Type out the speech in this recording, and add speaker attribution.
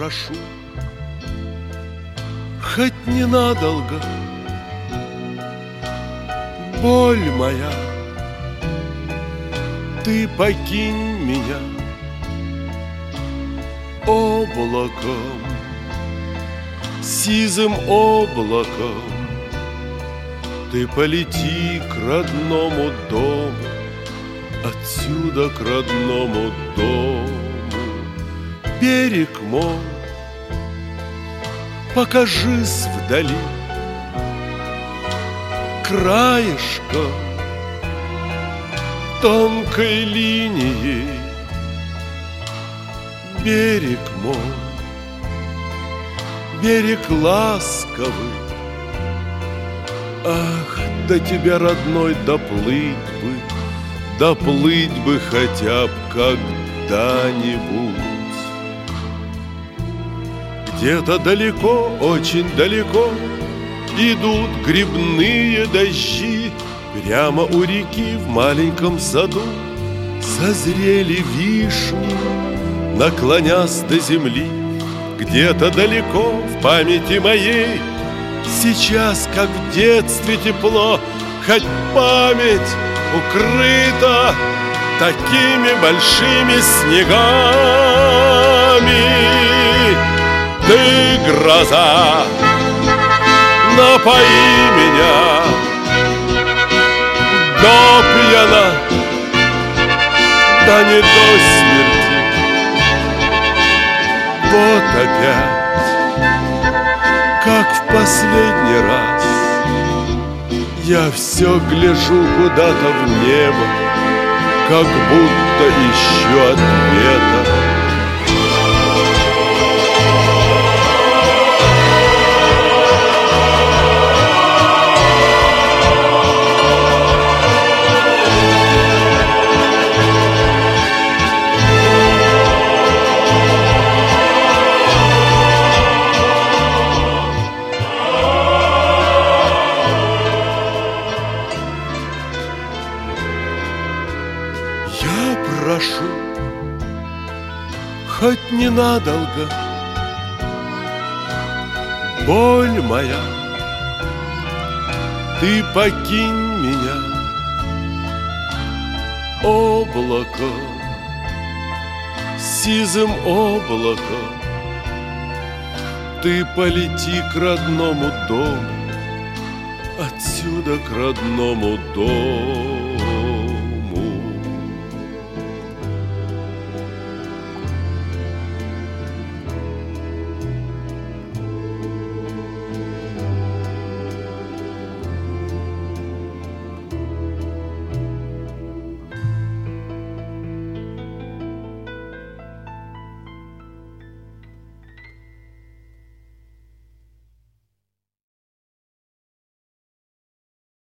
Speaker 1: прошу, хоть ненадолго, боль моя, ты покинь меня облаком, сизым облаком. Ты полети к родному дому, отсюда к родному дому. Берег мой, покажись вдали, краешком тонкой линией. Берег мой, берег ласковый, ах, до тебя, родной, доплыть бы хотя б когда-нибудь. Где-то далеко, очень далеко идут грибные дожди. Прямо у реки в маленьком саду созрели вишни, наклонясь до земли. Где-то далеко в памяти моей сейчас, как в детстве, тепло, хоть память укрыта такими большими снегами. Ты, гроза, напои меня до пьяна, да не до смерти. Вот опять, как в последний раз, я все гляжу куда-то в небо, как будто ищу ответа. Прошу, хоть ненадолго, боль моя, ты покинь меня облаком, сизым облаком. Ты полети к родному дому, отсюда к родному дому.